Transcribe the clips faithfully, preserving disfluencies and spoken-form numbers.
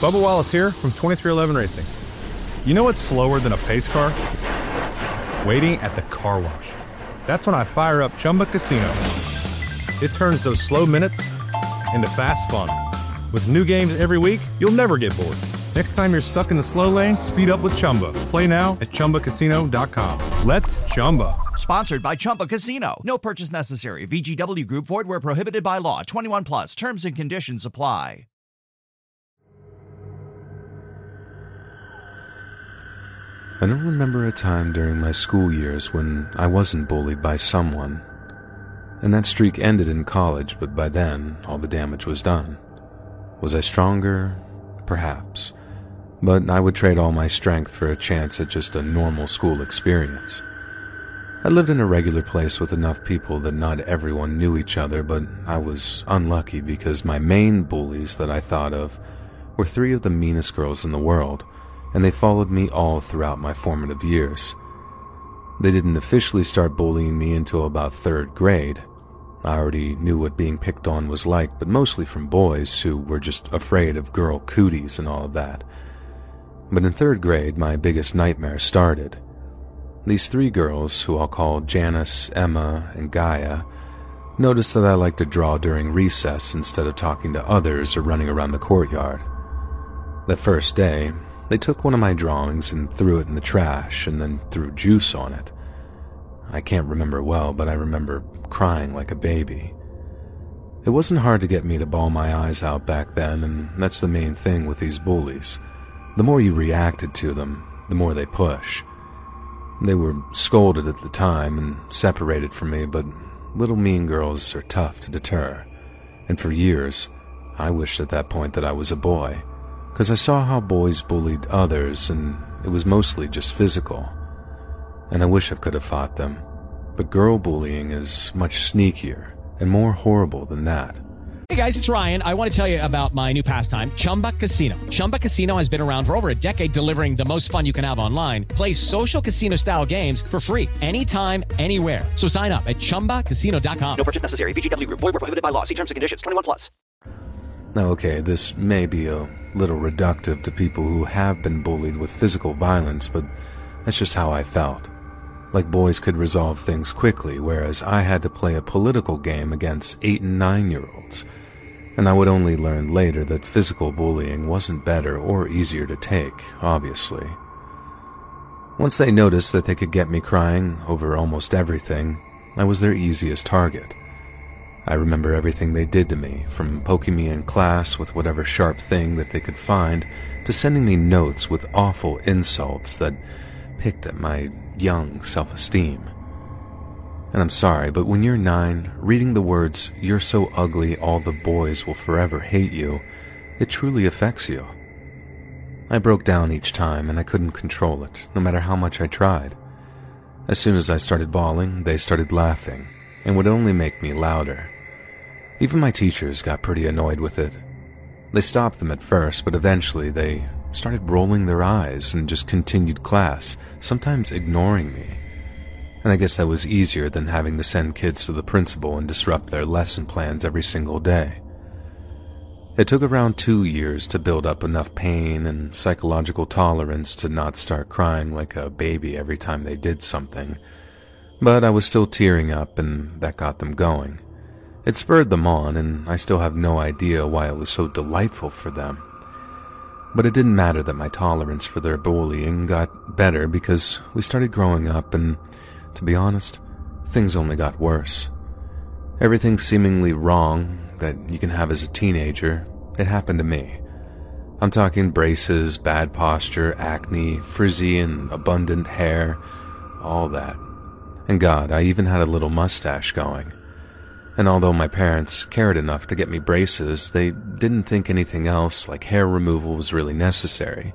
Bubba Wallace here from twenty-three eleven Racing. You know what's slower than a pace car? Waiting at the car wash. That's when I fire up Chumba Casino. It turns those slow minutes into fast fun. With new games every week, you'll never get bored. Next time you're stuck in the slow lane, speed up with Chumba. Play now at Chumba Casino dot com. Let's Chumba. Sponsored by Chumba Casino. No purchase necessary. V G W Group. Void where prohibited by law. twenty-one plus. Terms and conditions apply. I don't remember a time during my school years when I wasn't bullied by someone. And that streak ended in college, but by then, all the damage was done. Was I stronger? Perhaps. But I would trade all my strength for a chance at just a normal school experience. I lived in a regular place with enough people that not everyone knew each other, but I was unlucky because my main bullies that I thought of were three of the meanest girls in the world, and they followed me all throughout my formative years. They didn't officially start bullying me until about third grade. I already knew what being picked on was like, but mostly from boys who were just afraid of girl cooties and all of that. But in third grade, my biggest nightmare started. These three girls, who I'll call Janice, Emma, and Gaia, noticed that I liked to draw during recess instead of talking to others or running around the courtyard. The first day, they took one of my drawings and threw it in the trash and then threw juice on it. I can't remember well, but I remember crying like a baby. It wasn't hard to get me to bawl my eyes out back then, and that's the main thing with these bullies. The more you reacted to them, the more they push. They were scolded at the time and separated from me, but little mean girls are tough to deter. And for years, I wished at that point that I was a boy, because I saw how boys bullied others, and it was mostly just physical. And I wish I could have fought them, but girl bullying is much sneakier and more horrible than that. Hey guys, it's Ryan. I want to tell you about my new pastime, Chumba Casino. Chumba Casino has been around for over a decade, delivering the most fun you can have online. Play social casino-style games for free anytime, anywhere. So sign up at Chumba Casino dot com. No purchase necessary. V G W Group. Void where prohibited by law. See terms and conditions. twenty-one plus. Now, okay, this may be a little reductive to people who have been bullied with physical violence, but that's just how I felt. Like boys could resolve things quickly, whereas I had to play a political game against eight and nine-year-olds. And I would only learn later that physical bullying wasn't better or easier to take, obviously. Once they noticed that they could get me crying over almost everything, I was their easiest target. I remember everything they did to me, from poking me in class with whatever sharp thing that they could find, to sending me notes with awful insults that picked at my young self-esteem. And I'm sorry, but when you're nine, reading the words, "You're so ugly, all the boys will forever hate you," it truly affects you. I broke down each time, and I couldn't control it, no matter how much I tried. As soon as I started bawling, they started laughing, and would only make me louder. Even my teachers got pretty annoyed with it. They stopped them at first, but eventually they started rolling their eyes and just continued class, sometimes ignoring me. And I guess that was easier than having to send kids to the principal and disrupt their lesson plans every single day. It took around two years to build up enough pain and psychological tolerance to not start crying like a baby every time they did something. But I was still tearing up, and that got them going. It spurred them on, and I still have no idea why it was so delightful for them. But it didn't matter that my tolerance for their bullying got better because we started growing up, and to be honest, things only got worse. Everything seemingly wrong that you can have as a teenager, it happened to me. I'm talking braces, bad posture, acne, frizzy and abundant hair, all that. And God, I even had a little mustache going. And although my parents cared enough to get me braces, they didn't think anything else like hair removal was really necessary.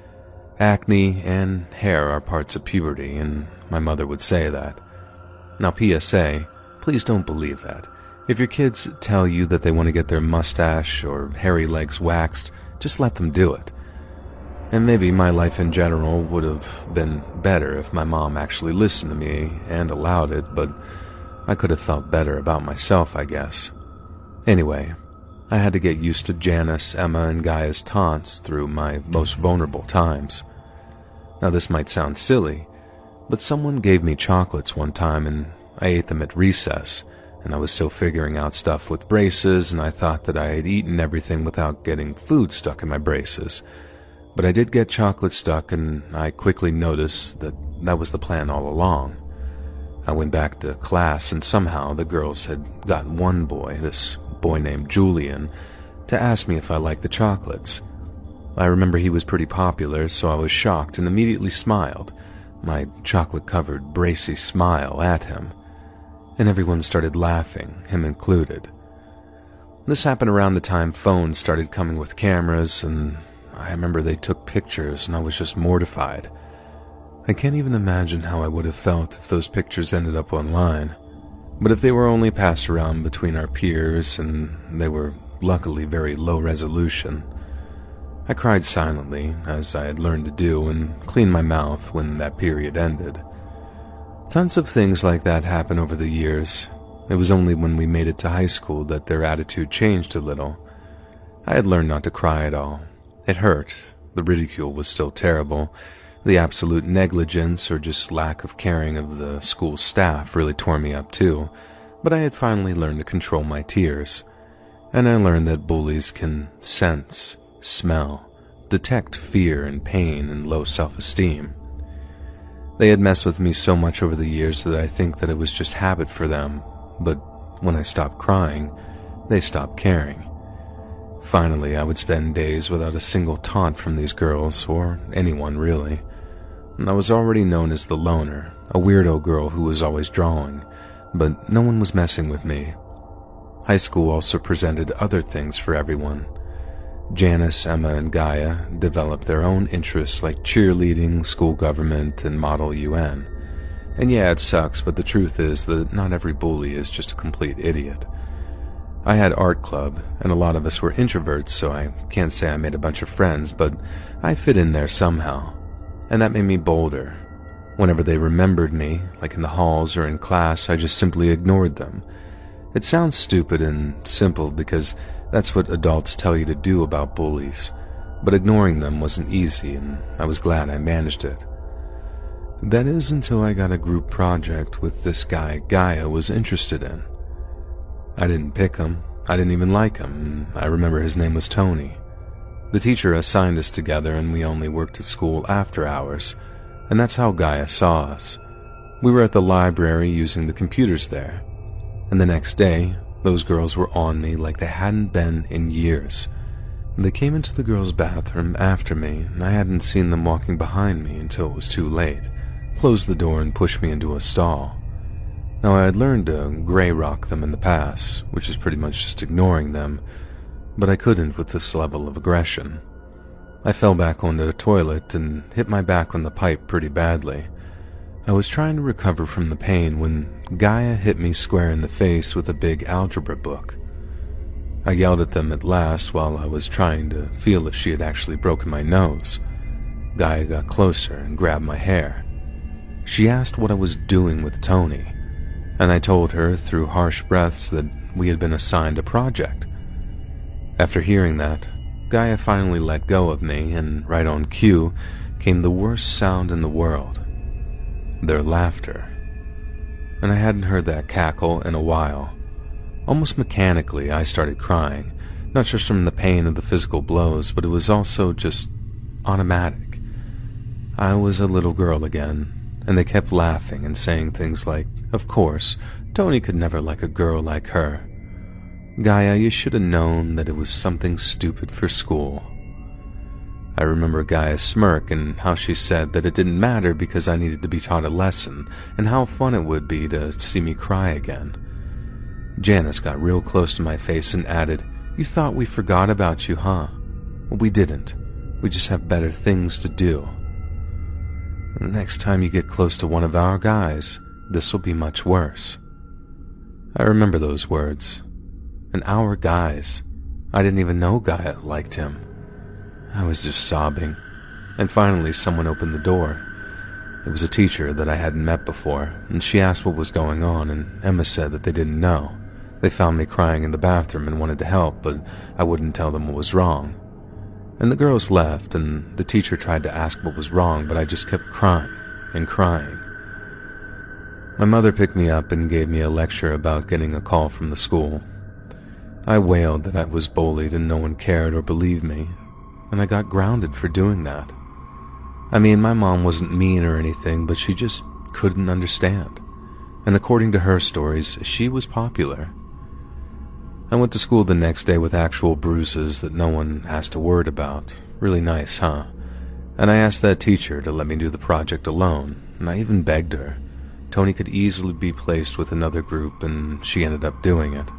Acne and hair are parts of puberty, and my mother would say that. Now, P S A, please don't believe that. If your kids tell you that they want to get their mustache or hairy legs waxed, just let them do it. And maybe my life in general would have been better if my mom actually listened to me and allowed it, but I could have felt better about myself, I guess. Anyway, I had to get used to Janice, Emma, and Gaia's taunts through my most vulnerable times. Now this might sound silly, but someone gave me chocolates one time and I ate them at recess, and I was still figuring out stuff with braces, and I thought that I had eaten everything without getting food stuck in my braces. But I did get chocolate stuck, and I quickly noticed that that was the plan all along. I went back to class, and somehow the girls had got one boy, this boy named Julian, to ask me if I liked the chocolates. I remember he was pretty popular, so I was shocked and immediately smiled, my chocolate-covered, bracy smile at him. And everyone started laughing, him included. This happened around the time phones started coming with cameras, and I remember they took pictures, and I was just mortified. I can't even imagine how I would have felt if those pictures ended up online. But if they were only passed around between our peers, and they were luckily very low resolution, I cried silently, as I had learned to do, and cleaned my mouth when that period ended. Tons of things like that happened over the years. It was only when we made it to high school that their attitude changed a little. I had learned not to cry at all. It hurt. The ridicule was still terrible. The absolute negligence or just lack of caring of the school staff really tore me up too, but I had finally learned to control my tears. And I learned that bullies can sense, smell, detect fear and pain and low self-esteem. They had messed with me so much over the years that I think that it was just habit for them, but when I stopped crying, they stopped caring. Finally, I would spend days without a single taunt from these girls, or anyone really. I was already known as the loner, a weirdo girl who was always drawing, but no one was messing with me. High school also presented other things for everyone. Janice, Emma, and Gaia developed their own interests like cheerleading, school government, and Model U N. And yeah, it sucks, but the truth is that not every bully is just a complete idiot. I had art club, and a lot of us were introverts, so I can't say I made a bunch of friends, but I fit in there somehow. And that made me bolder. Whenever they remembered me, like in the halls or in class, I just simply ignored them. It sounds stupid and simple because that's what adults tell you to do about bullies, but ignoring them wasn't easy, and I was glad I managed it. That is until I got a group project with this guy Gaia was interested in. I didn't pick him, I didn't even like him, and I remember his name was Tony. The teacher assigned us together, and we only worked at school after hours, and that's how Gaia saw us. We were at the library using the computers there, and the next day, those girls were on me like they hadn't been in years. They came into the girls' bathroom after me, and I hadn't seen them walking behind me until it was too late, closed the door and pushed me into a stall. Now I had learned to gray rock them in the past, which is pretty much just ignoring them, but I couldn't with this level of aggression. I fell back onto the toilet and hit my back on the pipe pretty badly. I was trying to recover from the pain when Gaia hit me square in the face with a big algebra book. I yelled at them at last while I was trying to feel if she had actually broken my nose. Gaia got closer and grabbed my hair. She asked what I was doing with Tony, and I told her through harsh breaths that we had been assigned a project. After hearing that, Gaia finally let go of me, and right on cue came the worst sound in the world. Their laughter. And I hadn't heard that cackle in a while. Almost mechanically, I started crying, not just from the pain of the physical blows, but it was also just automatic. I was a little girl again, and they kept laughing and saying things like, of course, Tony could never like a girl like her. Gaia, you should have known that it was something stupid for school. I remember Gaia's smirk and how she said that it didn't matter because I needed to be taught a lesson, and how fun it would be to see me cry again. Janice got real close to my face and added, you thought we forgot about you, huh? Well, we didn't. We just have better things to do. And the next time you get close to one of our guys, this will be much worse. I remember those words. And our guys. I didn't even know Gaia liked him. I was just sobbing, and finally someone opened the door. It was a teacher that I hadn't met before, and she asked what was going on, and Emma said that they didn't know. They found me crying in the bathroom and wanted to help, but I wouldn't tell them what was wrong. And the girls left, and the teacher tried to ask what was wrong, but I just kept crying and crying. My mother picked me up and gave me a lecture about getting a call from the school. I wailed that I was bullied and no one cared or believed me, and I got grounded for doing that. I mean, my mom wasn't mean or anything, but she just couldn't understand. And according to her stories, she was popular. I went to school the next day with actual bruises that no one asked a word about. Really nice, huh? And I asked that teacher to let me do the project alone, and I even begged her. Tony could easily be placed with another group, and she ended up doing it.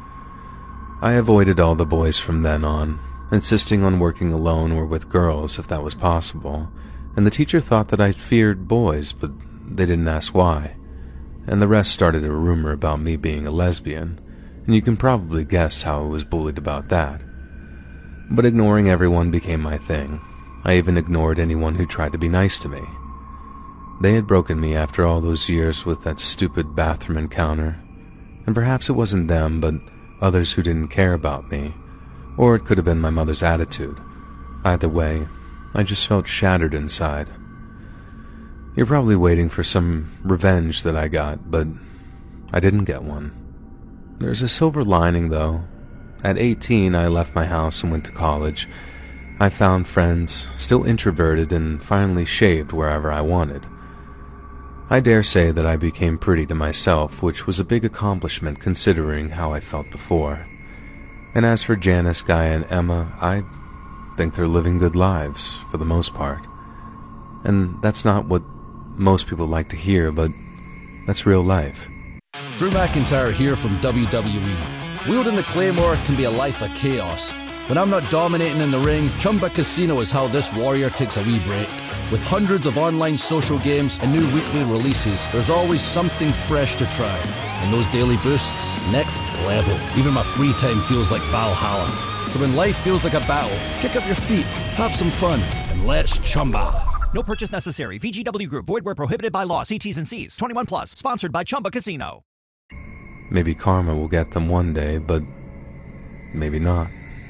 I avoided all the boys from then on, insisting on working alone or with girls if that was possible, and the teacher thought that I feared boys, but they didn't ask why. And the rest started a rumor about me being a lesbian, and you can probably guess how I was bullied about that. But ignoring everyone became my thing. I even ignored anyone who tried to be nice to me. They had broken me after all those years with that stupid bathroom encounter, and perhaps it wasn't them, but others who didn't care about me, or it could have been my mother's attitude. Either way, I just felt shattered inside. You're probably waiting for some revenge that I got, but I didn't get one. There's a silver lining, though. At eighteen, I left my house and went to college. I found friends, still introverted, and finally shaved wherever I wanted. I dare say that I became pretty to myself, which was a big accomplishment considering how I felt before. And as for Janice, Guy, and Emma, I think they're living good lives, for the most part. And that's not what most people like to hear, but that's real life. Drew McIntyre here from W W E. Wielding the Claymore can be a life of chaos. When I'm not dominating in the ring, Chumba Casino is how this warrior takes a wee break. With hundreds of online social games and new weekly releases, there's always something fresh to try. And those daily boosts, next level. Even my free time feels like Valhalla. So when life feels like a battle, kick up your feet, have some fun, and let's Chumba. No purchase necessary. V G W Group. Void where prohibited by law. See T's and C's. twenty-one plus. Sponsored by Chumba Casino. Maybe karma will get them one day, but maybe not.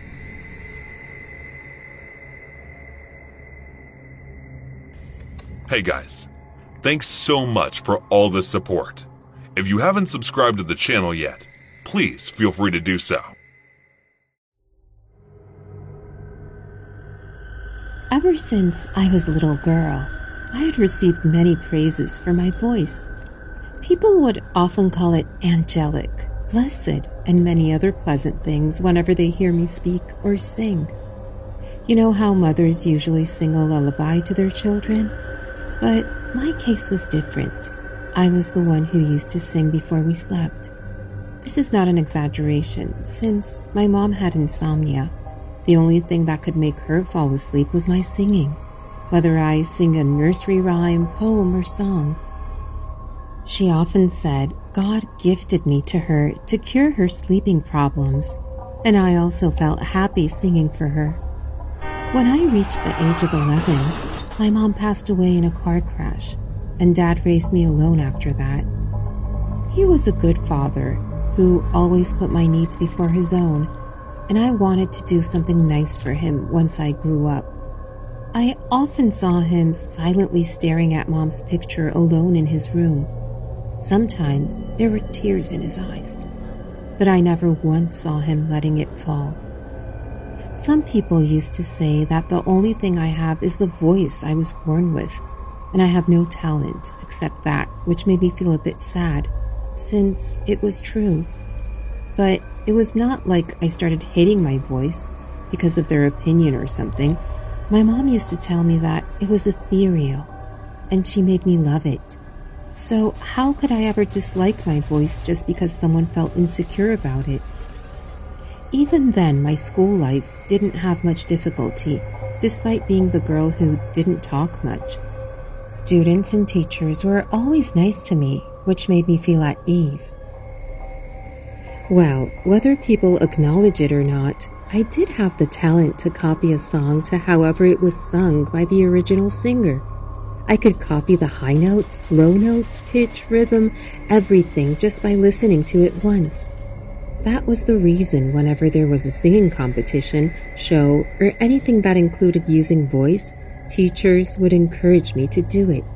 Hey guys, thanks so much for all the support. If you haven't subscribed to the channel yet, please feel free to do so. Ever since I was a little girl, I had received many praises for my voice. People would often call it angelic, blessed, and many other pleasant things whenever they hear me speak or sing. You know how mothers usually sing a lullaby to their children? But my case was different. I was the one who used to sing before we slept. This is not an exaggeration, since my mom had insomnia. The only thing that could make her fall asleep was my singing, whether I sing a nursery rhyme, poem, or song. She often said God gifted me to her to cure her sleeping problems, and I also felt happy singing for her. When I reached the age of eleven, my mom passed away in a car crash, and Dad raised me alone after that. He was a good father who always put my needs before his own, and I wanted to do something nice for him once I grew up. I often saw him silently staring at Mom's picture alone in his room. Sometimes there were tears in his eyes, but I never once saw him letting it fall. Some people used to say that the only thing I have is the voice I was born with, and I have no talent except that, which made me feel a bit sad, since it was true. But it was not like I started hating my voice because of their opinion or something. My mom used to tell me that it was ethereal, and she made me love it. So how could I ever dislike my voice just because someone felt insecure about it? Even then, my school life didn't have much difficulty, despite being the girl who didn't talk much. Students and teachers were always nice to me, which made me feel at ease. Well, whether people acknowledge it or not, I did have the talent to copy a song to however it was sung by the original singer. I could copy the high notes, low notes, pitch, rhythm, everything just by listening to it once. that was the reason whenever there was a singing competition, show, or anything that included using voice, teachers would encourage me to do it.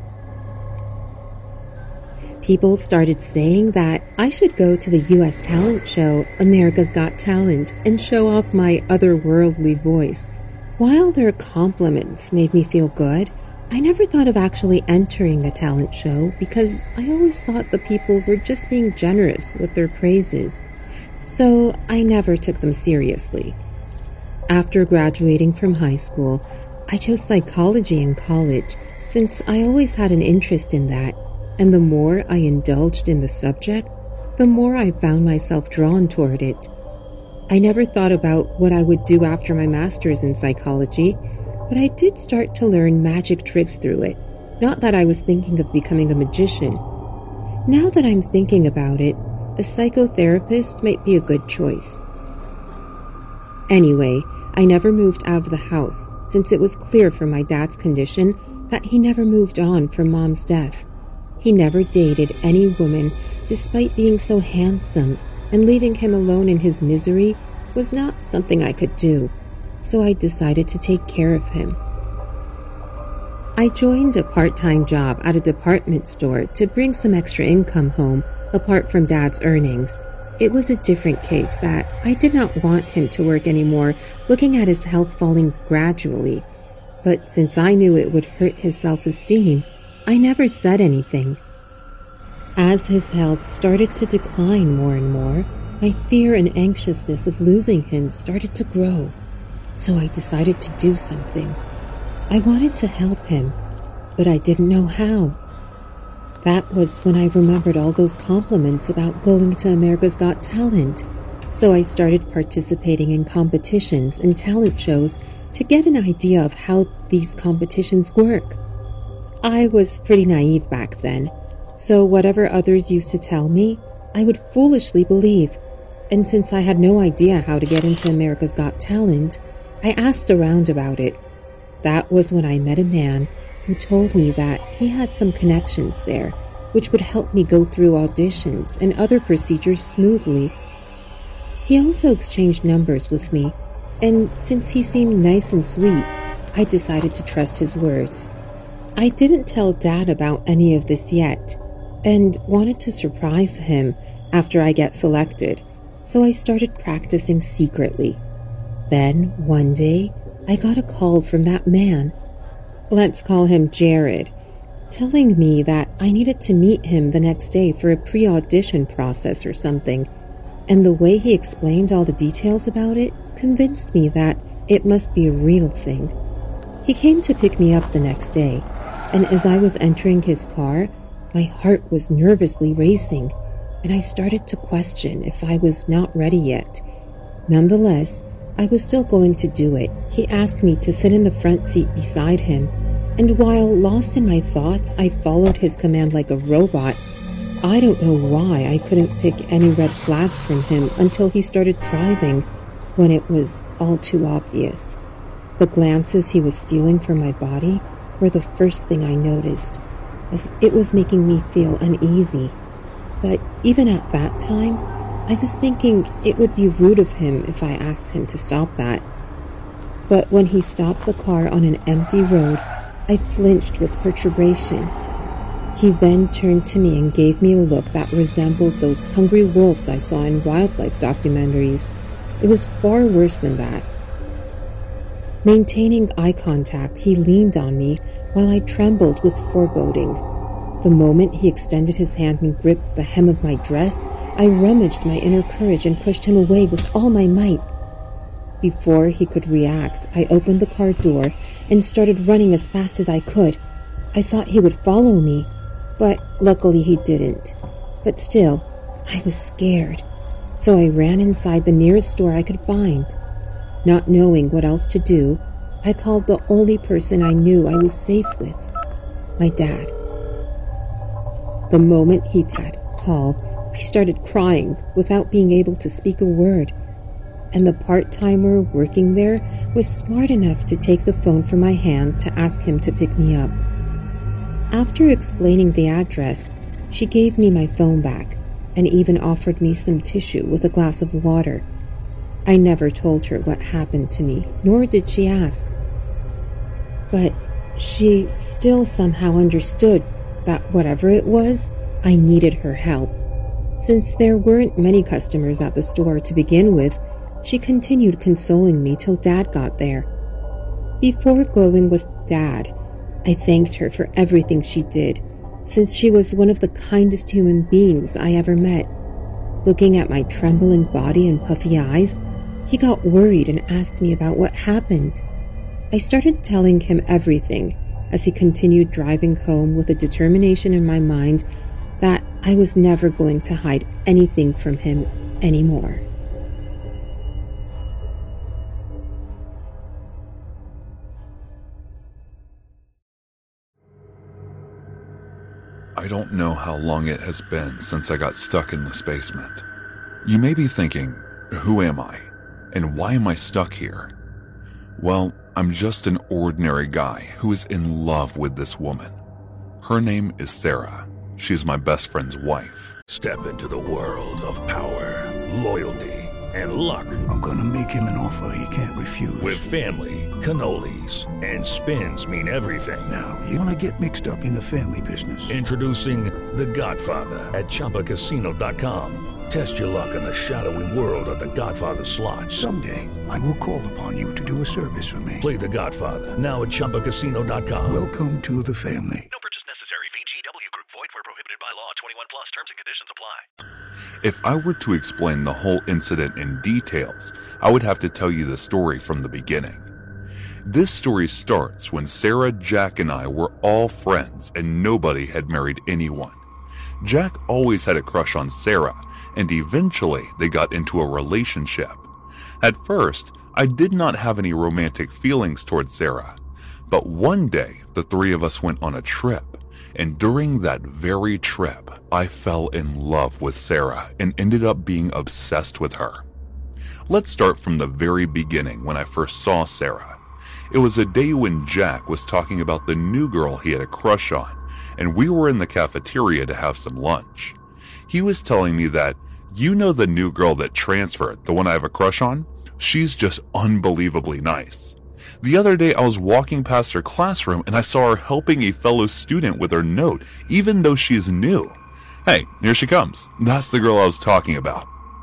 People started saying that I should go to the U S talent show, America's Got Talent, and show off my otherworldly voice. While their compliments made me feel good, I never thought of actually entering the talent show because I always thought the people were just being generous with their praises. So I never took them seriously. After graduating from high school, I chose psychology in college since I always had an interest in that, and the more I indulged in the subject, the more I found myself drawn toward it. I never thought about what I would do after my master's in psychology, but I did start to learn magic tricks through it. Not that I was thinking of becoming a magician. Now that I'm thinking about it, a psychotherapist might be a good choice. Anyway, I never moved out of the house since it was clear from my dad's condition that he never moved on from Mom's death. He never dated any woman despite being so handsome, and leaving him alone in his misery was not something I could do, so I decided to take care of him. I joined a part-time job at a department store to bring some extra income home apart from Dad's earnings. It was a different case that I did not want him to work anymore, looking at his health falling gradually. But since I knew it would hurt his self-esteem, I never said anything. As his health started to decline more and more, my fear and anxiousness of losing him started to grow. So I decided to do something. I wanted to help him, but I didn't know how. That was when I remembered all those compliments about going to America's Got Talent. So I started participating in competitions and talent shows to get an idea of how these competitions work. I was pretty naive back then, so whatever others used to tell me, I would foolishly believe. And since I had no idea how to get into America's Got Talent, I asked around about it. That was when I met a man who told me that he had some connections there, which would help me go through auditions and other procedures smoothly. He also exchanged numbers with me, and since he seemed nice and sweet, I decided to trust his words. I didn't tell Dad about any of this yet, and wanted to surprise him after I get selected, so I started practicing secretly. Then, one day, I got a call from that man. Let's call him Jared, telling me that I needed to meet him the next day for a pre-audition process or something, and the way he explained all the details about it convinced me that it must be a real thing. He came to pick me up the next day, and as I was entering his car, my heart was nervously racing, and I started to question if I was not ready yet. Nonetheless, I was still going to do it. He asked me to sit in the front seat beside him, and while lost in my thoughts, I followed his command like a robot. I don't know why I couldn't pick any red flags from him until he started driving, when it was all too obvious. The glances he was stealing from my body were the first thing I noticed, as it was making me feel uneasy. But even at that time, I was thinking it would be rude of him if I asked him to stop that. But when he stopped the car on an empty road, I flinched with perturbation. He then turned to me and gave me a look that resembled those hungry wolves I saw in wildlife documentaries. It was far worse than that. Maintaining eye contact, he leaned on me while I trembled with foreboding. The moment he extended his hand and gripped the hem of my dress, I rummaged my inner courage and pushed him away with all my might. Before he could react, I opened the car door and started running as fast as I could. I thought he would follow me, but luckily he didn't. But still, I was scared, so I ran inside the nearest store I could find. Not knowing what else to do, I called the only person I knew I was safe with, my dad. The moment he had called, I started crying without being able to speak a word, and the part-timer working there was smart enough to take the phone from my hand to ask him to pick me up. After explaining the address, she gave me my phone back, and even offered me some tissue with a glass of water. I never told her what happened to me, nor did she ask. But she still somehow understood that whatever it was, I needed her help. Since there weren't many customers at the store to begin with, she continued consoling me till Dad got there. Before going with Dad, I thanked her for everything she did, since she was one of the kindest human beings I ever met. Looking at my trembling body and puffy eyes, he got worried and asked me about what happened. I started telling him everything as he continued driving home with a determination in my mind that I was never going to hide anything from him anymore. I don't know how long it has been since I got stuck in this basement. You may be thinking, who am I? And why am I stuck here? Well, I'm just an ordinary guy who is in love with this woman. Her name is Sarah. She's my best friend's wife. Step into the world of power, loyalty, and luck. I'm gonna make him an offer he can't refuse. With family, cannolis, and spins mean everything. Now, you wanna get mixed up in the family business. Introducing The Godfather at Chumba Casino dot com. Test your luck in the shadowy world of The Godfather slot. Someday, I will call upon you to do a service for me. Play The Godfather, now at Chumba Casino dot com. Welcome to the family. No purchase necessary. V G W Group. Void where prohibited by law. twenty-one plus terms and conditions apply. If I were to explain the whole incident in details, I would have to tell you the story from the beginning. This story starts when Sarah, Jack, and I were all friends and nobody had married anyone. Jack always had a crush on Sarah, and eventually they got into a relationship. At first, I did not have any romantic feelings towards Sarah, but one day the three of us went on a trip, and during that very trip, I fell in love with Sarah and ended up being obsessed with her. Let's start from the very beginning when I first saw Sarah. It was a day when Jack was talking about the new girl he had a crush on, and we were in the cafeteria to have some lunch. He was telling me that, you know the new girl that transferred, the one I have a crush on? She's just unbelievably nice. The other day I was walking past her classroom and I saw her helping a fellow student with her note, even though she's new. Hey, here she comes. That's the girl I was talking about.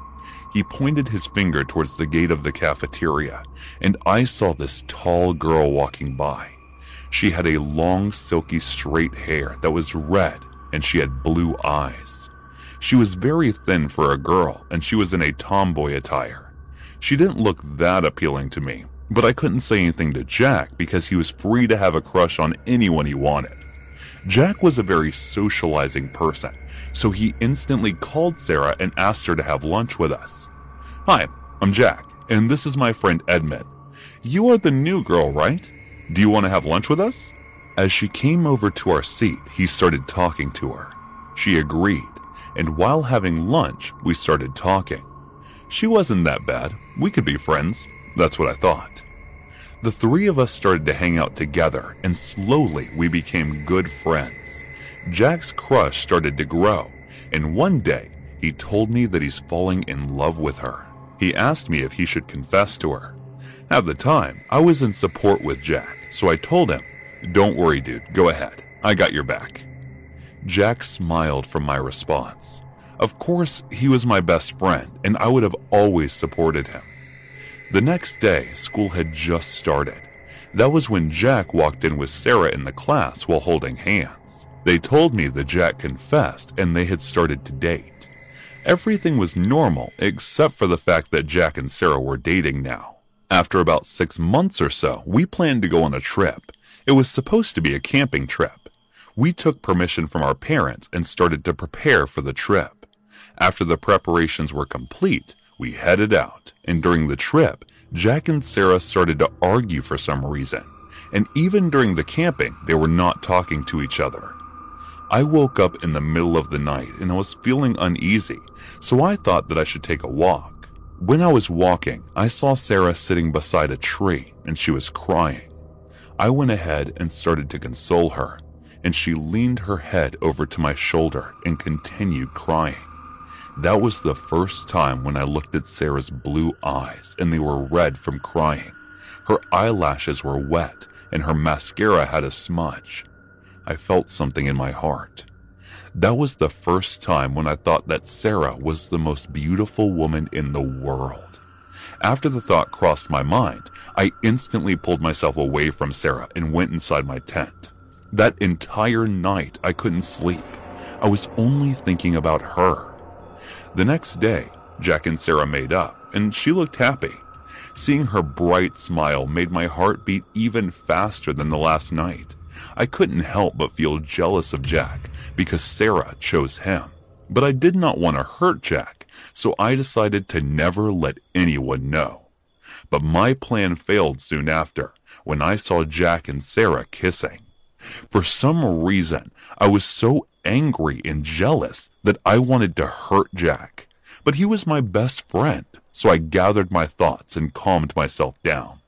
He pointed his finger towards the gate of the cafeteria, and I saw this tall girl walking by. She had a long, silky, straight hair that was red, and she had blue eyes. She was very thin for a girl, and she was in a tomboy attire. She didn't look that appealing to me, but I couldn't say anything to Jack because he was free to have a crush on anyone he wanted. Jack was a very socializing person, so he instantly called Sarah and asked her to have lunch with us. Hi, I'm Jack, and this is my friend Edmund. You are the new girl, right? Do you want to have lunch with us? As she came over to our seat, he started talking to her. She agreed, and while having lunch, we started talking. She wasn't that bad. We could be friends. That's what I thought. The three of us started to hang out together, and slowly we became good friends. Jack's crush started to grow, and one day he told me that he's falling in love with her. He asked me if he should confess to her. At the time, I was in support with Jack, so I told him, "Don't worry, dude, go ahead. I got your back." Jack smiled from my response. Of course, he was my best friend, and I would have always supported him. The next day, school had just started. That was when Jack walked in with Sarah in the class while holding hands. They told me that Jack confessed and they had started to date. Everything was normal except for the fact that Jack and Sarah were dating now. After about six months or so, we planned to go on a trip. It was supposed to be a camping trip. We took permission from our parents and started to prepare for the trip. After the preparations were complete, we headed out, and during the trip, Jack and Sarah started to argue for some reason, and even during the camping, they were not talking to each other. I woke up in the middle of the night and I was feeling uneasy, so I thought that I should take a walk. When I was walking, I saw Sarah sitting beside a tree, and she was crying. I went ahead and started to console her, and she leaned her head over to my shoulder and continued crying. That was the first time when I looked at Sarah's blue eyes and they were red from crying. Her eyelashes were wet and her mascara had a smudge. I felt something in my heart. That was the first time when I thought that Sarah was the most beautiful woman in the world. After the thought crossed my mind, I instantly pulled myself away from Sarah and went inside my tent. That entire night I couldn't sleep. I was only thinking about her. The next day, Jack and Sarah made up, and she looked happy. Seeing her bright smile made my heart beat even faster than the last night. I couldn't help but feel jealous of Jack because Sarah chose him. But I did not want to hurt Jack, so I decided to never let anyone know. But my plan failed soon after, when I saw Jack and Sarah kissing. For some reason, I was so angry and jealous that I wanted to hurt Jack. But he was my best friend, so I gathered my thoughts and calmed myself down.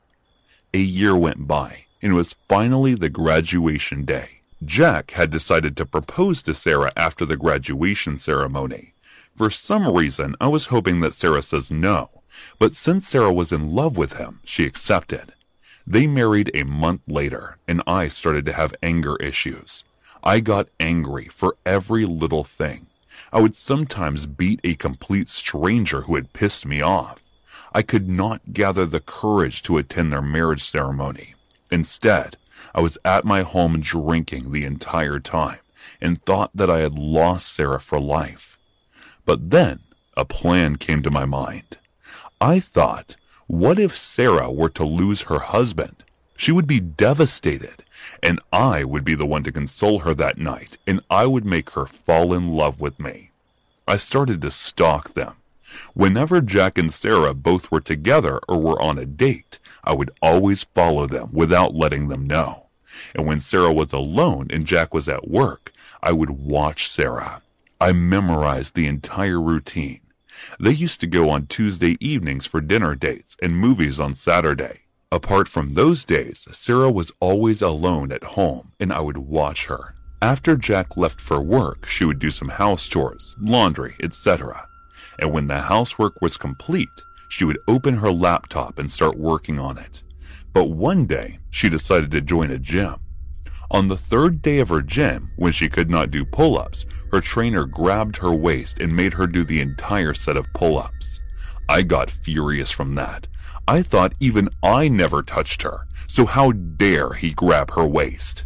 A year went by, and it was finally the graduation day. Jack had decided to propose to Sarah after the graduation ceremony. For some reason, I was hoping that Sarah says no, but since Sarah was in love with him, she accepted. They married a month later, and I started to have anger issues. I got angry for every little thing. I would sometimes beat a complete stranger who had pissed me off. I could not gather the courage to attend their marriage ceremony. Instead, I was at my home drinking the entire time and thought that I had lost Sarah for life. But then a plan came to my mind. I thought, what if Sarah were to lose her husband? She would be devastated, and I would be the one to console her that night, and I would make her fall in love with me. I started to stalk them. Whenever Jack and Sarah both were together or were on a date, I would always follow them without letting them know. And when Sarah was alone and Jack was at work, I would watch Sarah. I memorized the entire routine. They used to go on Tuesday evenings for dinner dates and movies on Saturday. Apart from those days, Sarah was always alone at home, and I would watch her. After Jack left for work, she would do some house chores, laundry, et cetera. And when the housework was complete, she would open her laptop and start working on it. But one day, she decided to join a gym. On the third day of her gym, when she could not do pull-ups, her trainer grabbed her waist and made her do the entire set of pull-ups. I got furious from that. I thought even I never touched her, so how dare he grab her waist?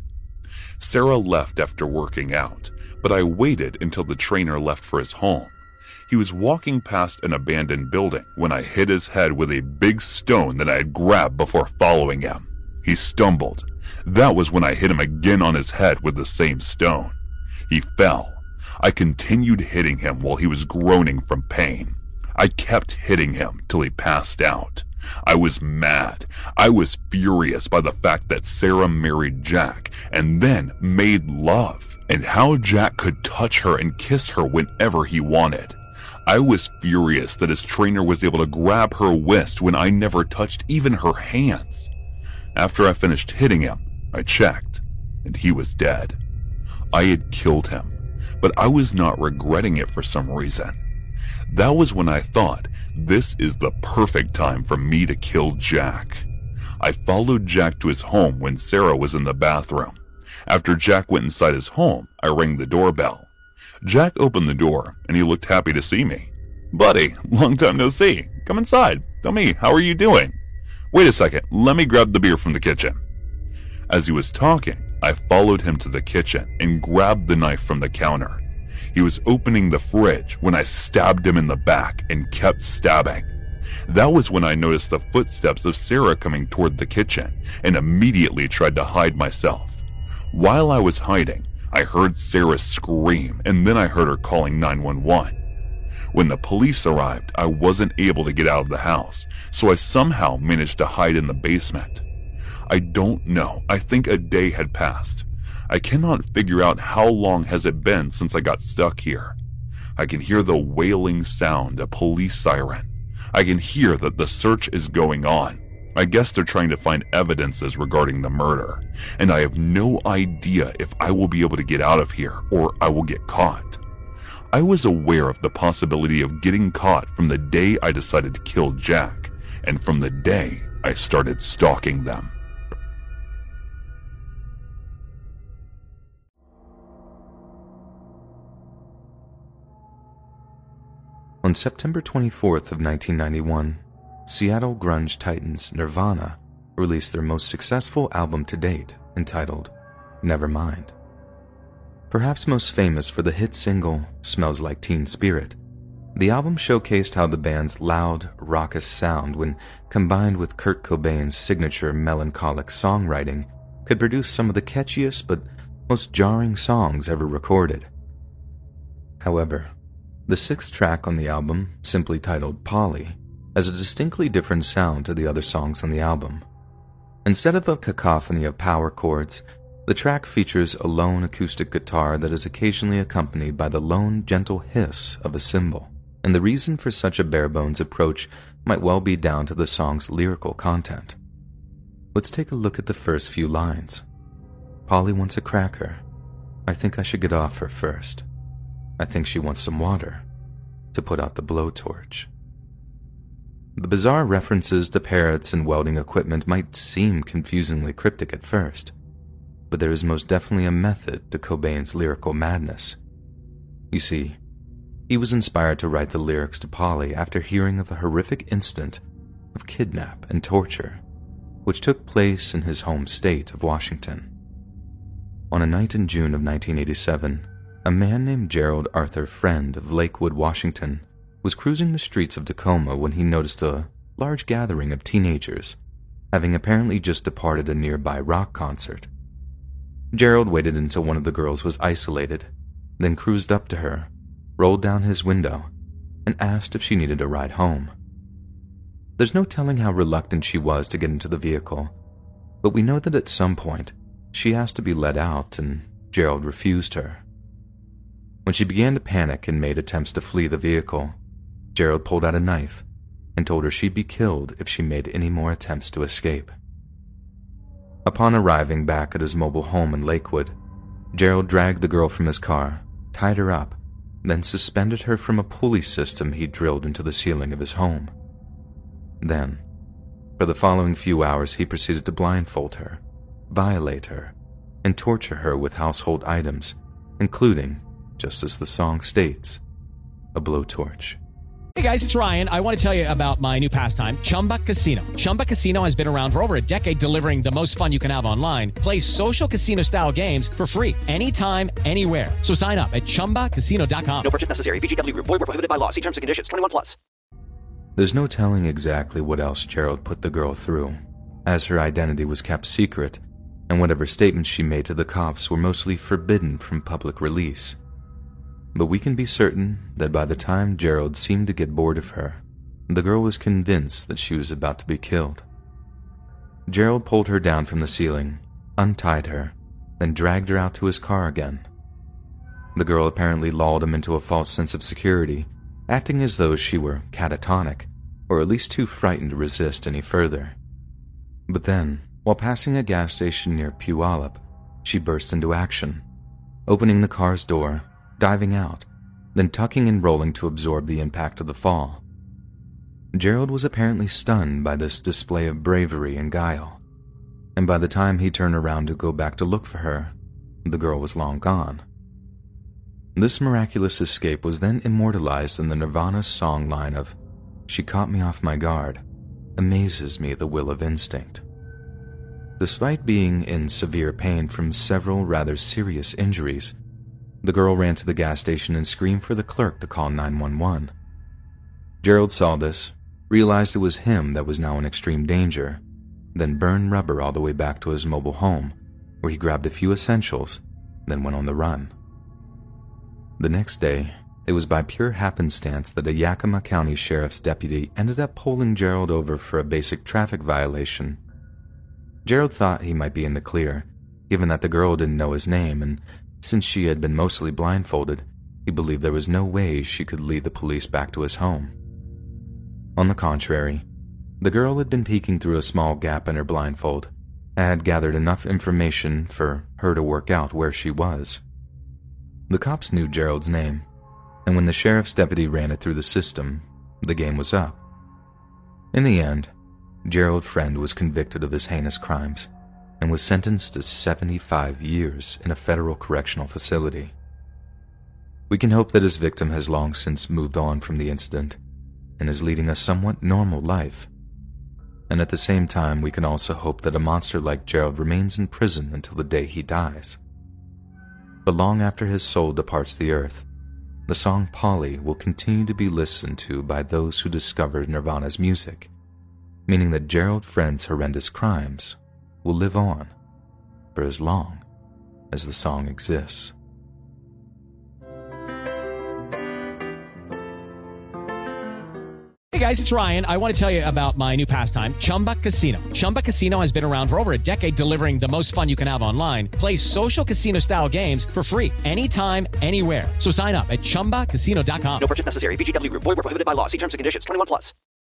Sarah left after working out, but I waited until the trainer left for his home. He was walking past an abandoned building when I hit his head with a big stone that I had grabbed before following him. He stumbled. That was when I hit him again on his head with the same stone. He fell. I continued hitting him while he was groaning from pain. I kept hitting him till he passed out. I was mad. I was furious by the fact that Sarah married Jack and then made love, and how Jack could touch her and kiss her whenever he wanted. I was furious that his trainer was able to grab her wrist when I never touched even her hands. After I finished hitting him, I checked, and he was dead. I had killed him, but I was not regretting it for some reason. That was when I thought, this is the perfect time for me to kill Jack. I followed Jack to his home when Sarah was in the bathroom. After Jack went inside his home, I rang the doorbell. Jack opened the door, and he looked happy to see me. "Buddy, long time no see. Come inside. Tell me, how are you doing?" "Wait a second, let me grab the beer from the kitchen." As he was talking, I followed him to the kitchen and grabbed the knife from the counter. He was opening the fridge when I stabbed him in the back and kept stabbing. That was when I noticed the footsteps of Sarah coming toward the kitchen and immediately tried to hide myself. While I was hiding, I heard Sarah scream, and then I heard her calling nine one one. When the police arrived, I wasn't able to get out of the house, so I somehow managed to hide in the basement. I don't know, I think a day had passed. I cannot figure out how long has it been since I got stuck here. I can hear the wailing sound, a police siren. I can hear that the search is going on. I guess they're trying to find evidences regarding the murder, and I have no idea if I will be able to get out of here or I will get caught. I was aware of the possibility of getting caught from the day I decided to kill Jack, and from the day I started stalking them. On September twenty-fourth of nineteen ninety-one, Seattle grunge titans Nirvana released their most successful album to date, entitled Nevermind. Perhaps most famous for the hit single Smells Like Teen Spirit, the album showcased how the band's loud, raucous sound, when combined with Kurt Cobain's signature melancholic songwriting, could produce some of the catchiest but most jarring songs ever recorded. However, the sixth track on the album, simply titled Polly, has a distinctly different sound to the other songs on the album. Instead of a cacophony of power chords, the track features a lone acoustic guitar that is occasionally accompanied by the lone gentle hiss of a cymbal, and the reason for such a bare-bones approach might well be down to the song's lyrical content. Let's take a look at the first few lines. Polly wants a cracker. I think I should get off her first. I think she wants some water to put out the blowtorch. The bizarre references to parrots and welding equipment might seem confusingly cryptic at first, but there is most definitely a method to Cobain's lyrical madness. You see, he was inspired to write the lyrics to Polly after hearing of a horrific incident of kidnap and torture, which took place in his home state of Washington. On a night in June of nineteen eighty-seven, a man named Gerald Arthur Friend of Lakewood, Washington, was cruising the streets of Tacoma when he noticed a large gathering of teenagers, having apparently just departed a nearby rock concert. Gerald waited until one of the girls was isolated, then cruised up to her, rolled down his window, and asked if she needed a ride home. There's no telling how reluctant she was to get into the vehicle, but we know that at some point she asked to be let out and Gerald refused her. When she began to panic and made attempts to flee the vehicle, Gerald pulled out a knife and told her she'd be killed if she made any more attempts to escape. Upon arriving back at his mobile home in Lakewood, Gerald dragged the girl from his car, tied her up, then suspended her from a pulley system he drilled into the ceiling of his home. Then, for the following few hours, he proceeded to blindfold her, violate her, and torture her with household items, including, just as the song states, a blowtorch. Hey guys, it's Ryan. I want to tell you about my new pastime, Chumba Casino. Chumba Casino has been around for over a decade, delivering the most fun you can have online. Play social casino-style games for free anytime, anywhere. So sign up at chumba casino dot com. No purchase necessary. V G W Group. Void where prohibited by law. See terms and conditions. twenty-one plus. There's no telling exactly what else Gerald put the girl through, as her identity was kept secret, and whatever statements she made to the cops were mostly forbidden from public release. But we can be certain that by the time Gerald seemed to get bored of her, the girl was convinced that she was about to be killed. Gerald pulled her down from the ceiling, untied her, then dragged her out to his car again. The girl apparently lulled him into a false sense of security, acting as though she were catatonic, or at least too frightened to resist any further. But then, while passing a gas station near Puyallup, she burst into action, opening the car's door, diving out, then tucking and rolling to absorb the impact of the fall. Gerald was apparently stunned by this display of bravery and guile, and by the time he turned around to go back to look for her, the girl was long gone. This miraculous escape was then immortalized in the Nirvana song line of "She caught me off my guard, amazes me the will of instinct." Despite being in severe pain from several rather serious injuries, the girl ran to the gas station and screamed for the clerk to call nine one one. Gerald saw this, realized it was him that was now in extreme danger, then burned rubber all the way back to his mobile home, where he grabbed a few essentials, then went on the run. The next day, it was by pure happenstance that a Yakima County Sheriff's deputy ended up pulling Gerald over for a basic traffic violation. Gerald thought he might be in the clear, given that the girl didn't know his name, and since she had been mostly blindfolded, he believed there was no way she could lead the police back to his home. On the contrary, the girl had been peeking through a small gap in her blindfold and had gathered enough information for her to work out where she was. The cops knew Gerald's name, And when the sheriff's deputy ran it through the system, the game was up. In the end, Gerald Friend was convicted of his heinous crimes and was sentenced to seventy-five years in a federal correctional facility. We can hope that his victim has long since moved on from the incident and is leading a somewhat normal life. And at the same time, we can also hope that a monster like Gerald remains in prison until the day he dies. But long after his soul departs the earth, the song Polly will continue to be listened to by those who discovered Nirvana's music, meaning that Gerald Friend's horrendous crimes will live on for as long as the song exists. Hey guys, it's Ryan. I want to tell you about my new pastime, Chumba Casino. Chumba Casino has been around for over a decade, delivering the most fun you can have online. Play social casino-style games for free anytime, anywhere. So sign up at chumba casino dot com. No purchase necessary. V G W Group. Void where prohibited by law. See terms and conditions. twenty-one plus.